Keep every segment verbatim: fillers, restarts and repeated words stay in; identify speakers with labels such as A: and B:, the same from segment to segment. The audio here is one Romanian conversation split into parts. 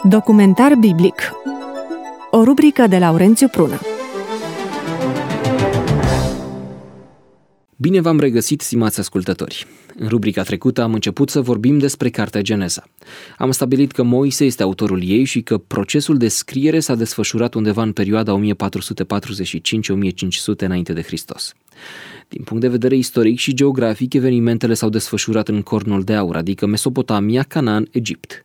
A: Documentar biblic. O rubrică de Laurențiu Prună.
B: Bine v-am regăsit, stimați ascultători! În rubrica trecută am început să vorbim despre cartea Geneza. Am stabilit că Moise este autorul ei și că procesul de scriere s-a desfășurat undeva în perioada o mie patru sute patruzeci și cinci - o mie cinci sute înainte de Hristos. Din punct de vedere istoric și geografic, evenimentele s-au desfășurat în Cornul de Aur, adică Mesopotamia, Canaan, Egipt.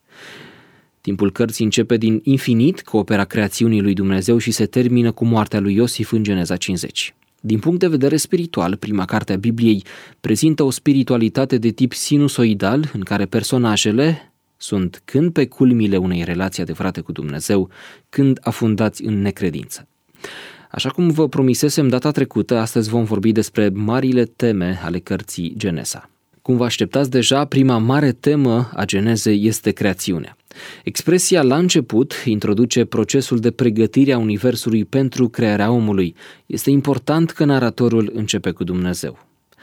B: Timpul cărții începe din infinit, cu opera creațiunii lui Dumnezeu, și se termină cu moartea lui Iosif în Geneza cincizeci. Din punct de vedere spiritual, prima carte a Bibliei prezintă o spiritualitate de tip sinusoidal, în care personajele sunt când pe culmile unei relații adevărate cu Dumnezeu, când afundați în necredință. Așa cum vă promisesem data trecută, astăzi vom vorbi despre marile teme ale cărții Geneza. Cum vă așteptați deja, prima mare temă a Genezei este creațiunea. Expresia la început introduce procesul de pregătire a universului pentru crearea omului. Este important că naratorul începe cu Dumnezeu.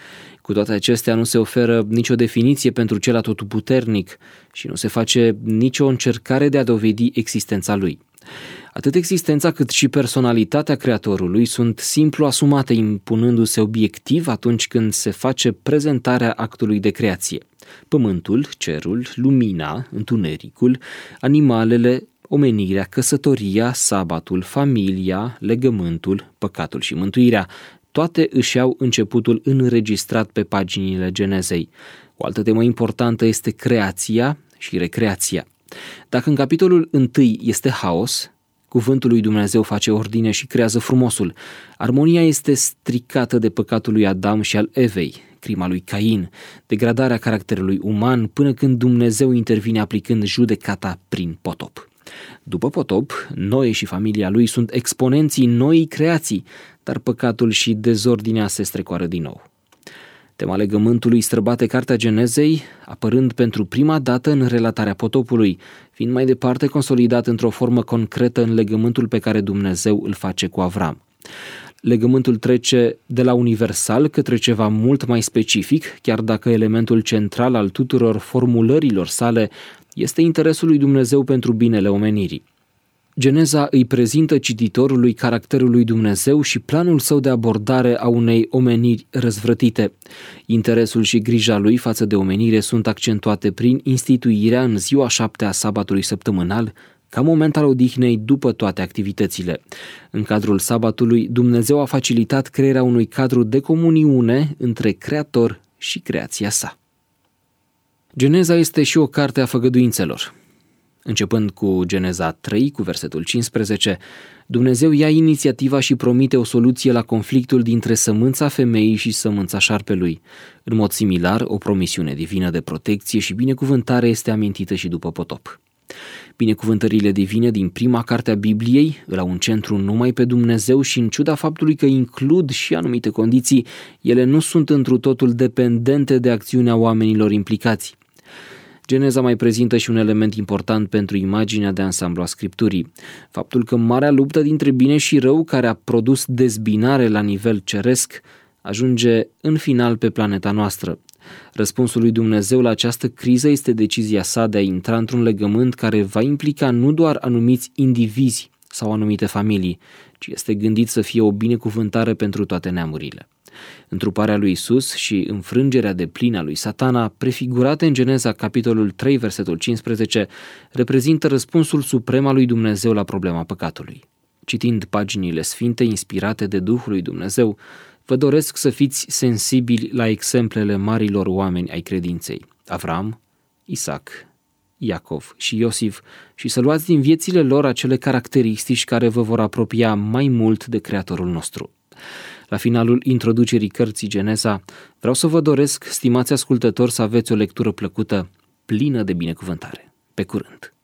B: Cu toate acestea, nu se oferă nicio definiție pentru cel atotputernic și nu se face nicio încercare de a dovedi existența lui. Atât existența cât și personalitatea creatorului sunt simplu asumate, impunându-se obiectiv atunci când se face prezentarea actului de creație. Pământul, cerul, lumina, întunericul, animalele, omenirea, căsătoria, sabatul, familia, legământul, păcatul și mântuirea, toate își au începutul înregistrat pe paginile Genezei. O altă temă importantă este creația și recreația. Dacă în capitolul întâi este haos, cuvântul lui Dumnezeu face ordine și creează frumosul. Armonia este stricată de păcatul lui Adam și al Evei, crima lui Cain, degradarea caracterului uman, până când Dumnezeu intervine aplicând judecata prin potop. După potop, Noe și familia lui sunt exponenții noii creații, dar păcatul și dezordinea se strecoară din nou. Tema legământului străbate cartea Genezei, apărând pentru prima dată în relatarea potopului, fiind mai departe consolidat într-o formă concretă în legământul pe care Dumnezeu îl face cu Avram. Legământul trece de la universal către ceva mult mai specific, chiar dacă elementul central al tuturor formulărilor sale este interesul lui Dumnezeu pentru binele omenirii. Geneza îi prezintă cititorului caracterul lui Dumnezeu și planul său de abordare a unei omeniri răzvrătite. Interesul și grija lui față de omenire sunt accentuate prin instituirea în ziua șaptea a sabatului săptămânal, ca moment al odihnei după toate activitățile. În cadrul sabatului, Dumnezeu a facilitat crearea unui cadru de comuniune între Creator și creația sa. Geneza este și o carte a făgăduințelor. Începând cu Geneza trei, cu versetul cincisprezece, Dumnezeu ia inițiativa și promite o soluție la conflictul dintre sămânța femeii și sămânța șarpelui. În mod similar, o promisiune divină de protecție și binecuvântare este amintită și după potop. Binecuvântările divine din prima carte a Bibliei îl au în centru numai pe Dumnezeu și, în ciuda faptului că includ și anumite condiții, ele nu sunt întru totul dependente de acțiunea oamenilor implicați. Geneza mai prezintă și un element important pentru imaginea de ansamblu a Scripturii. Faptul că marea luptă dintre bine și rău, care a produs dezbinare la nivel ceresc, ajunge în final pe planeta noastră. Răspunsul lui Dumnezeu la această criză este decizia sa de a intra într-un legământ care va implica nu doar anumiți indivizi sau anumite familii, ci este gândit să fie o binecuvântare pentru toate neamurile. Întruparea lui Isus și înfrângerea deplină a lui Satana, prefigurate în Geneza capitolul trei, versetul cincisprezece, reprezintă răspunsul suprem al lui Dumnezeu la problema păcatului. Citind paginile sfinte inspirate de Duhul lui Dumnezeu, vă doresc să fiți sensibili la exemplele marilor oameni ai credinței, Avram, Isaac, Iacov și Iosif, și să luați din viețile lor acele caracteristici care vă vor apropia mai mult de Creatorul nostru. La finalul introducerii cărții Geneza, vreau să vă doresc, stimați ascultători, să aveți o lectură plăcută, plină de binecuvântare. Pe curând!